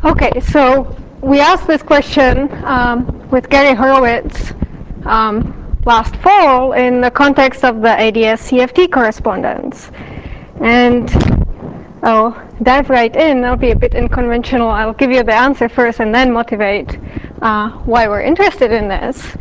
Okay, so we asked this question with Gary Horowitz last fall in the context of the ADS-CFT correspondence. And I'll dive right in. I'll be a bit unconventional. I'll give you the answer first and then motivate why we're interested in this.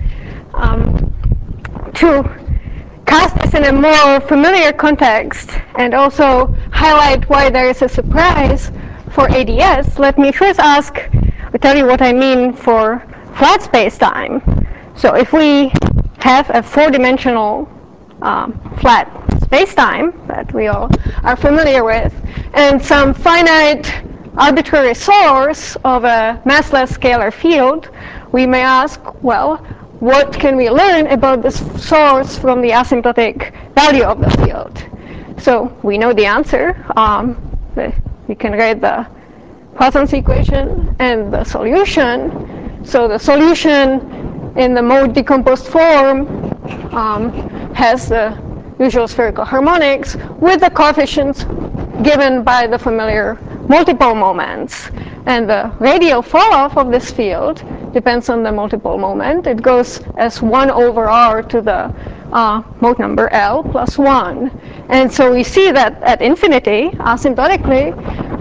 To cast this in a more familiar context and also highlight why there is a surprise for ADS, let me first tell you what I mean for flat space-time. So if we have a four-dimensional flat space-time that we all are familiar with, and some finite arbitrary source of a massless scalar field, we may ask, well, what can we learn about this source from the asymptotic value of the field? So we know the answer. We can write the Poisson's equation and the solution. So the solution in the mode decomposed form has the usual spherical harmonics with the coefficients given by the familiar multiple moments. And the radial falloff of this field depends on the multiple moment. It goes as 1 over r to the mode number L plus 1. And so we see that at infinity, asymptotically,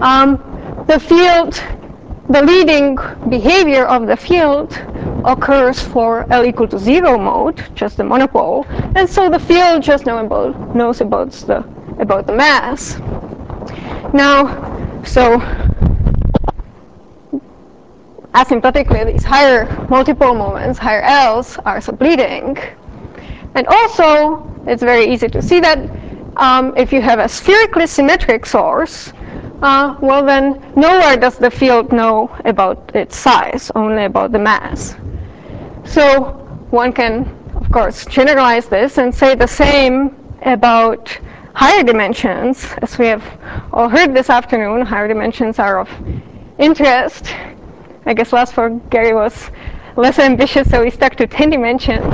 the leading behavior of the field occurs for L equal to 0 mode, just the monopole, and so the field just knows about the mass. Now, so asymptotically, these higher multiple moments, higher L's, are subleading. And also, it's very easy to see that if you have a spherically symmetric source, well then, nowhere does the field know about its size, only about the mass. So one can, of course, generalize this and say the same about higher dimensions. As we have all heard this afternoon, higher dimensions are of interest. I guess last for Gary was less ambitious, so we stuck to 10 dimensions.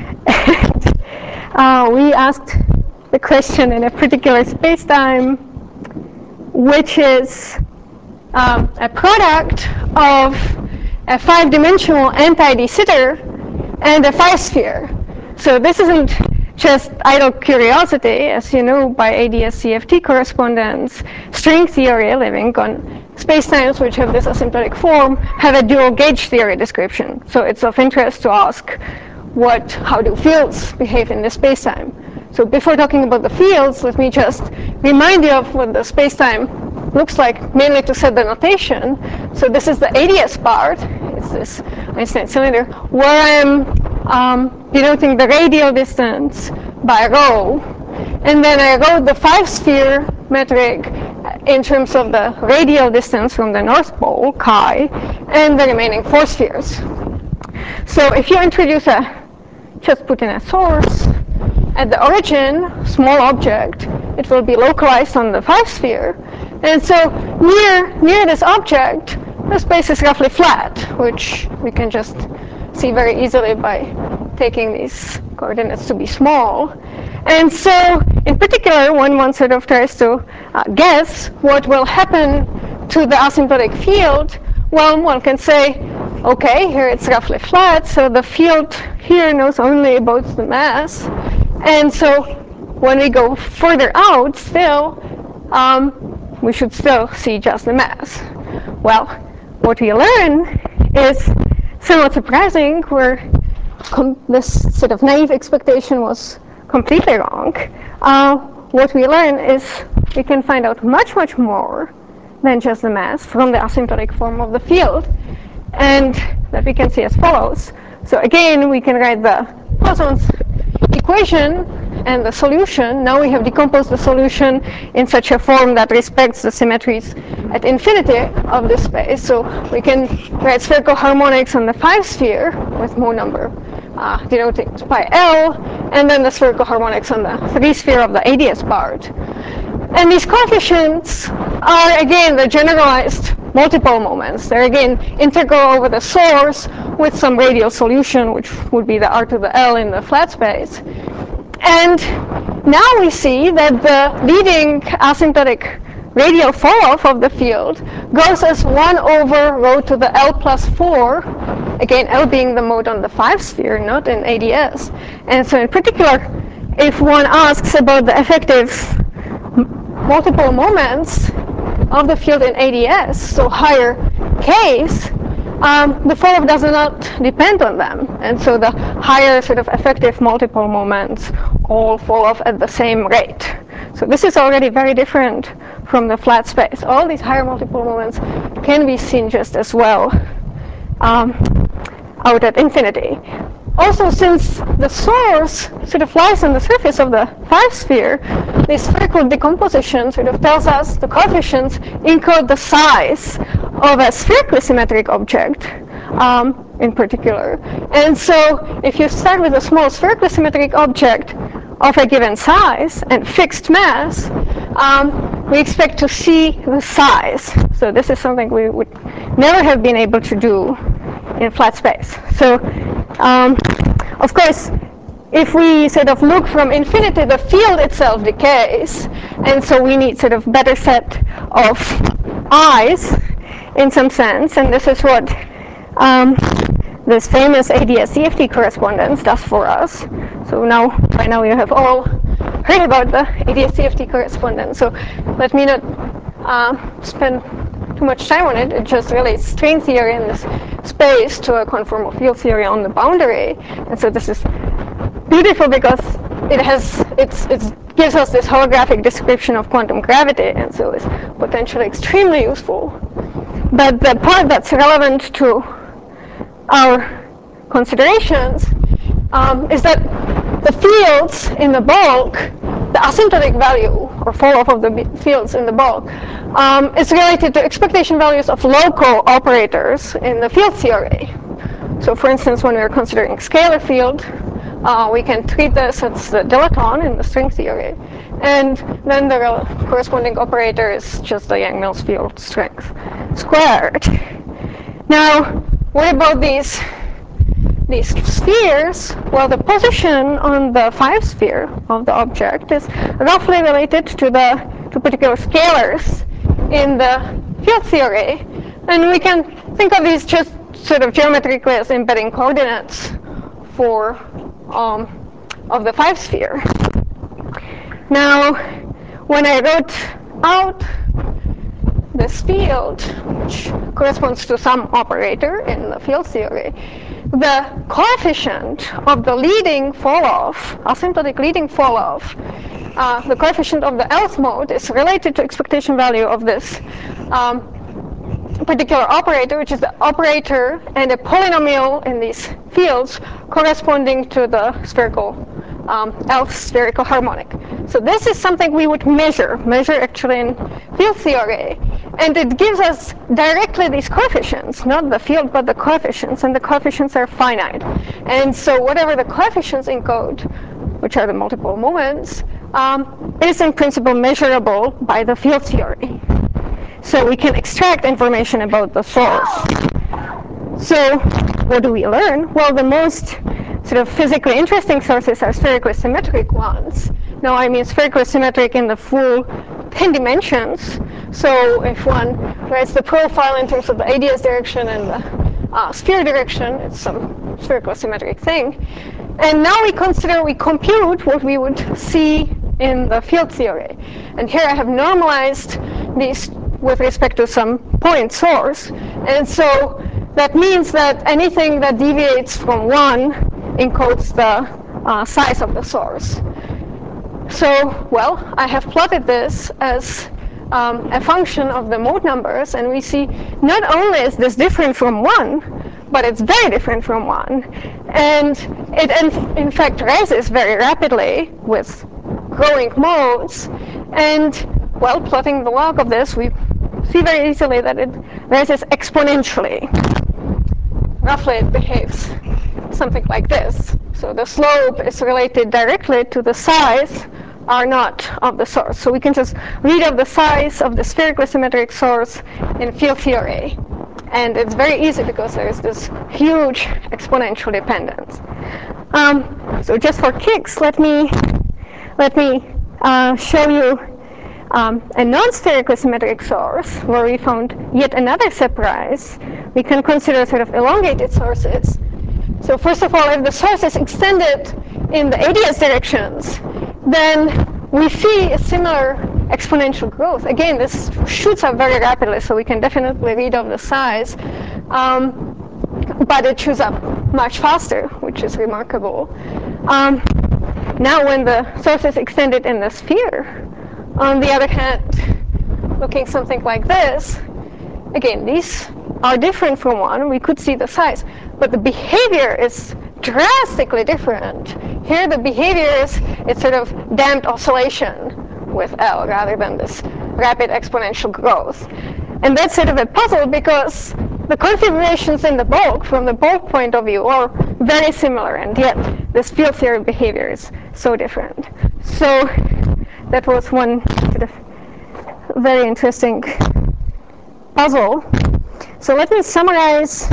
And we asked the question in a particular space-time, which is a product of a 5-dimensional anti-de Sitter and a 5-sphere. So this isn't just idle curiosity. As you know, by ADS-CFT correspondence, string theory living on spacetimes which have this asymptotic form have a dual gauge theory description. So it's of interest to ask how do fields behave in this spacetime. So before talking about the fields, let me just remind you of what the spacetime looks like, mainly to set the notation. So this is the ADS part. It's this Einstein cylinder, where I'm denoting the radial distance by rho. And then I wrote the 5-sphere metric in terms of the radial distance from the North Pole, chi, and the remaining 4 spheres. So if you just put in a source, at the origin, small object, it will be localized on the 5-sphere. And so near this object, the space is roughly flat, which we can just see very easily by taking these coordinates to be small. And so in particular, when one sort of tries to guess what will happen to the asymptotic field, well, one can say, okay, here it's roughly flat, so the field here knows only about the mass. And so when we go further out still, we should still see just the mass. Well, what we learn is somewhat surprising, where this sort of naive expectation was completely wrong. What we learn is we can find out much, much more than just the mass from the asymptotic form of the field. And that we can see as follows. So again, we can write the Poisson's equation and the solution. Now we have decomposed the solution in such a form that respects the symmetries at infinity of this space. So we can write spherical harmonics on the 5-sphere with mode number denoting pi L, and then the spherical harmonics on the 3-sphere of the ADS part. And these coefficients are, again, the generalized multiple moments. They're, again, integral over the source with some radial solution, which would be the r to the L in the flat space. And now we see that the leading asymptotic radial fall-off of the field goes as 1 over rho to the L plus 4, again L being the mode on the 5 sphere, not in ADS. And so in particular, if one asks about the effective multiple moments of the field in ADS, so higher Ks, the fall-off does not depend on them. And so the higher sort of effective multiple moments all fall off at the same rate. So this is already very different from the flat space. All these higher multiple moments can be seen just as well out at infinity. Also, since the source sort of lies on the surface of the 5 sphere, this spherical decomposition sort of tells us the coefficients encode the size of a spherically symmetric object in particular. And so if you start with a small spherically symmetric object of a given size and fixed mass, we expect to see the size. So this is something we would never have been able to do in flat space. So of course, if we sort of look from infinity, the field itself decays, and so we need sort of better set of eyes in some sense, and this is what this famous ADS-CFT correspondence does for us. So now, by now you have all heard about the ADS-CFT correspondence, so let me not spend too much time on it. It just relates string theory in this space to a conformal field theory on the boundary. And so this is beautiful because it gives us this holographic description of quantum gravity, and so it's potentially extremely useful. But the part that's relevant to our considerations is that the fields in the bulk, the asymptotic value or fall-off of the fields in the bulk, is related to expectation values of local operators in the field theory. So for instance, when we're considering scalar field, we can treat this as the dilaton in the string theory. And then the corresponding operator is just the Yang-Mills field strength squared. Now, what about these spheres? Well, the position on the 5 sphere of the object is roughly related to particular scalars in the field theory. And we can think of these just sort of geometrically as embedding coordinates for of the 5 sphere. Now, when I wrote out this field, which corresponds to some operator in the field theory, the coefficient of the leading fall-off, asymptotic leading fall-off, the coefficient of the Lth mode is related to expectation value of this particular operator, which is the operator and a polynomial in these fields corresponding to the spherical Lth spherical harmonic. So this is something we would measure actually in field theory, and it gives us directly these coefficients, not the field but the coefficients, and the coefficients are finite. And so whatever the coefficients encode, which are the multiple moments, is in principle measurable by the field theory. So we can extract information about the source. So what do we learn? Well, the most sort of physically interesting sources are spherically symmetric ones. Now, I mean spherically symmetric in the full 10 dimensions. So if one writes the profile in terms of the ADS direction and the sphere direction, it's some spherically symmetric thing. And now we compute what we would see in the field theory. And here I have normalized these with respect to some point source. And so that means that anything that deviates from 1 encodes the size of the source. So, well, I have plotted this as a function of the mode numbers, and we see not only is this different from 1, but it's very different from 1. And it, in fact, rises very rapidly with growing modes. And, well, plotting the log of this, we see very easily that it rises exponentially. Roughly, it behaves something like this. So the slope is related directly to the size R0 of the source. So we can just read of the size of the spherically symmetric source in field theory. And it's very easy because there is this huge exponential dependence. So just for kicks, let me show you a non-sterically symmetric source, where we found yet another surprise, we can consider sort of elongated sources. So first of all, if the source is extended in the ADS directions, then we see a similar exponential growth. Again, this shoots up very rapidly, so we can definitely read of the size. But it shoots up much faster, which is remarkable. Now, when the source is extended in the sphere, on the other hand, looking something like this, again, these are different from one. We could see the size, but the behavior is drastically different. Here, the behavior is it's sort of damped oscillation with L rather than this rapid exponential growth. And that's sort of a puzzle because the configurations in the bulk, from the bulk point of view, are very similar, and yet this field theory behavior is so different. So that was one sort of very interesting puzzle. So let me summarize,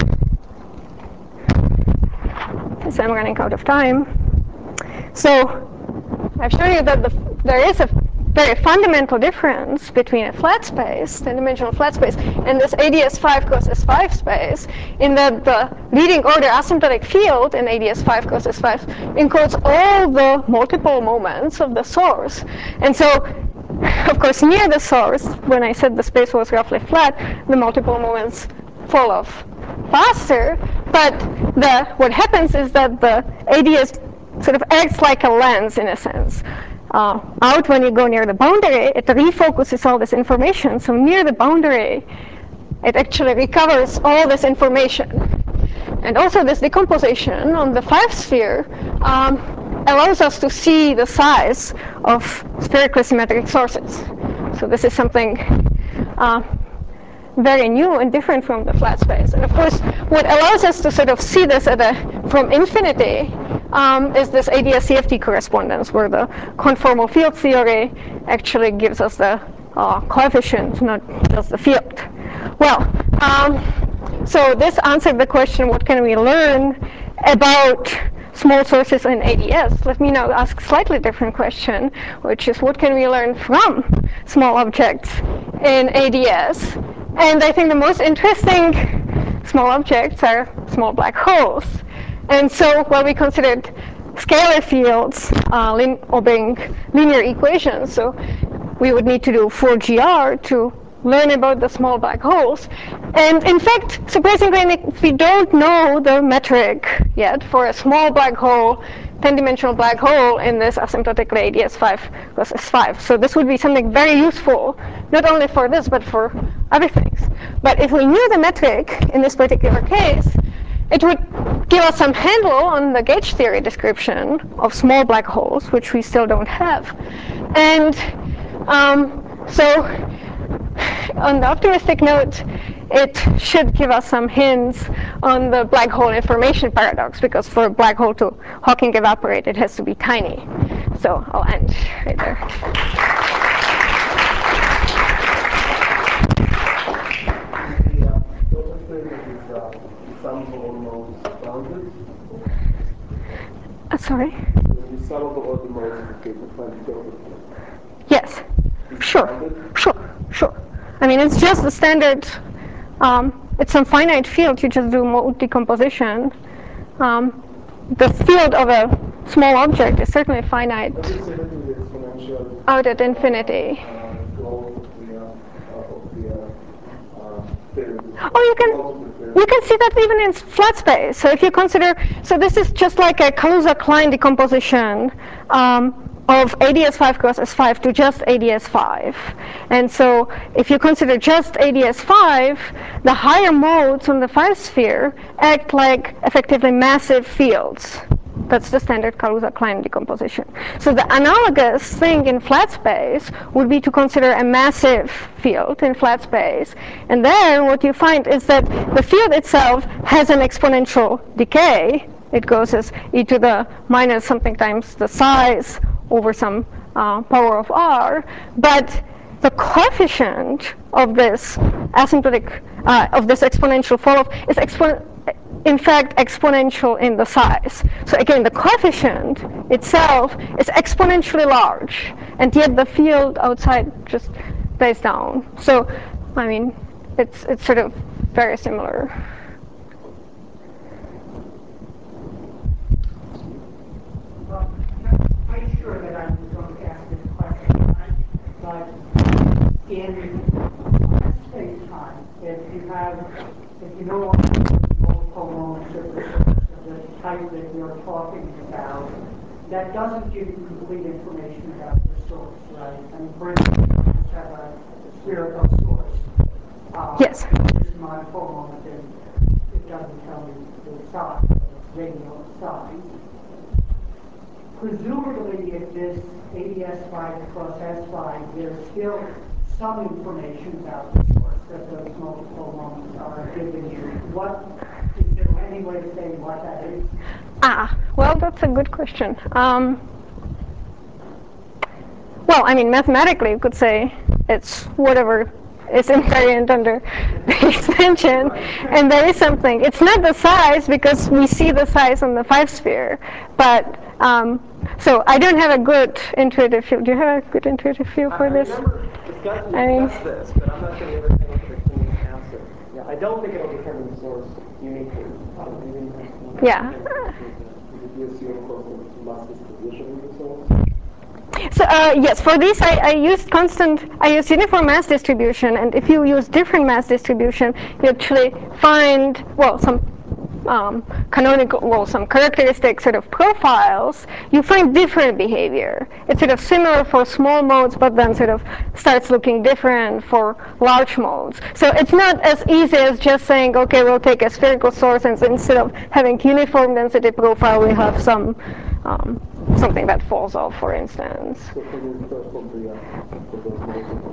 because I'm running out of time. So I've shown you that there is a very fundamental difference between a flat space, 10-dimensional flat space, and this ADS5 cross S5 space, in that the leading order asymptotic field in ADS5 cross S5 encodes all the multiple moments of the source. And so, of course, near the source, when I said the space was roughly flat, the multiple moments fall off faster, but what happens is that the ADS sort of acts like a lens in a sense. Out when you go near the boundary, it refocuses all this information. So near the boundary, it actually recovers all this information. And also this decomposition on the 5 sphere allows us to see the size of spherically symmetric sources. So this is something very new and different from the flat space. And of course, what allows us to sort of see this from infinity is this ADS-CFT correspondence, where the conformal field theory actually gives us the coefficient, not just the field. Well, so this answered the question, what can we learn about small sources in ADS? Let me now ask a slightly different question, which is what can we learn from small objects in ADS? And I think the most interesting small objects are small black holes. And so, well, we considered scalar fields obeying linear equations. So we would need to do 4GR to learn about the small black holes. And in fact, surprisingly, we don't know the metric yet for a small black hole, 10-dimensional black hole in this asymptotically ADS5 plus S5. So this would be something very useful, not only for this, but for other things. But if we knew the metric in this particular case, it would give us some handle on the gauge theory description of small black holes, which we still don't have. And so on the optimistic note, it should give us some hints on the black hole information paradox, because for a black hole to Hawking evaporate, it has to be tiny. So I'll end right there. Sorry? The sum of all the modes is equal to find the delta. Yes. Sure. I mean, it's just the standard. It's some finite field. You just do mode decomposition. The field of a small object is certainly finite out at infinity. Oh, you can see that even in flat space. So if you consider, so this is just like a Kaluza-Klein decomposition of ADS5 cross S5 to just ADS5. And so if you consider just ADS5, the higher modes on the 5 sphere act like effectively massive fields. That's the standard Kaluza-Klein decomposition. So the analogous thing in flat space would be to consider a massive field in flat space. And then what you find is that the field itself has an exponential decay. It goes as e to the minus something times the size over some power of r. But the coefficient of this asymptotic, of this exponential fall-off is in fact exponential in the size. So again, the coefficient itself is exponentially large, and yet the field outside just stays down. So, I mean, it's sort of very similar. I'm quite sure that I was going to ask this question, but in space-time, if you no longer have multiple moments of the type that you're talking about, that doesn't give you complete information about the source, right? I mean, for instance, you just have a spherical source. Yes. This monopole moment, and it doesn't tell you the size, the radial size. Presumably, if this ADS5 plus S5, there's still some information about the source that those multiple moments are giving you. Is there any way to say what that is? Well, that's a good question. Well, I mean, mathematically, you could say it's whatever is invariant under the extension, and there is something. It's not the size, because we see the size on the 5-sphere, but so I don't have a good intuitive feel. Do you have a good intuitive feel for this? I remember discussed this, but I'm not sure we ever came up with a clean answer. Yeah, I don't think it'll determine the source uniquely. Yeah. Would you assume constant mass distribution in the source? So yes, for this I used uniform mass distribution, and if you use different mass distribution, you actually find, well, some some characteristic sort of profiles. You find different behavior. It's sort of similar for small modes, but then sort of starts looking different for large modes. So it's not as easy as just saying, okay, we'll take a spherical source, and so instead of having uniform density profile, we have some something that falls off, for instance. So for this first one, for those modes of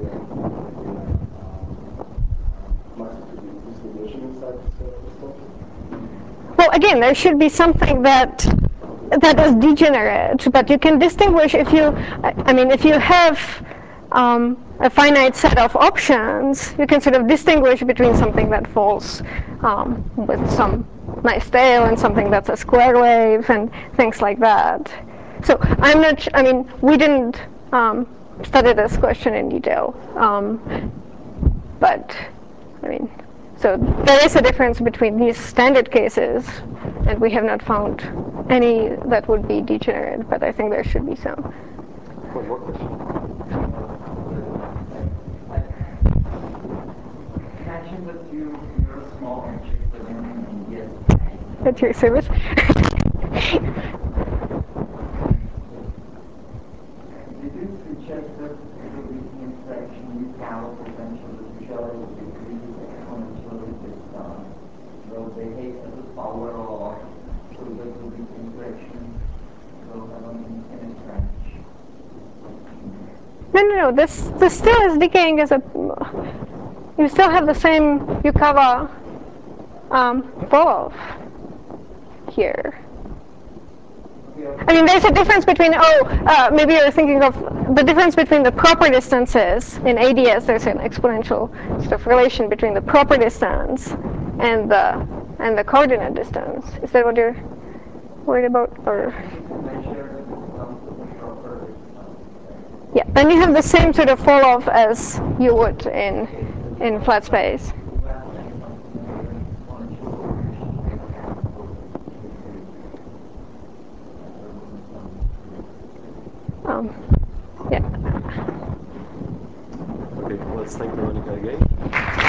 the mass distribution inside the source? Well, again, there should be something that is degenerate, but you can distinguish if you, if you have a finite set of options, you can sort of distinguish between something that falls with some nice tail and something that's a square wave and things like that. So I'm not, we didn't study this question in detail, but so there is a difference between these standard cases, and we have not found any that would be degenerate, but I think there should be some. One more question. Imagine that you're a small object within yes. At your service. Did you suggest that with the interaction you have potential usually decreases exponentially with will behave as a power law, so that with this interaction will have an infinite range? No. This still is decaying as a. You still have the same Yukawa fall-off here. There's a difference between, maybe you're thinking of the difference between the proper distances. In ADS, there's an exponential sort of relation between the proper distance and the coordinate distance. Is that what you're worried about? Or yeah, then you have the same sort of fall-off as you would in flat space. Yeah. Okay, let's thank Veronica again.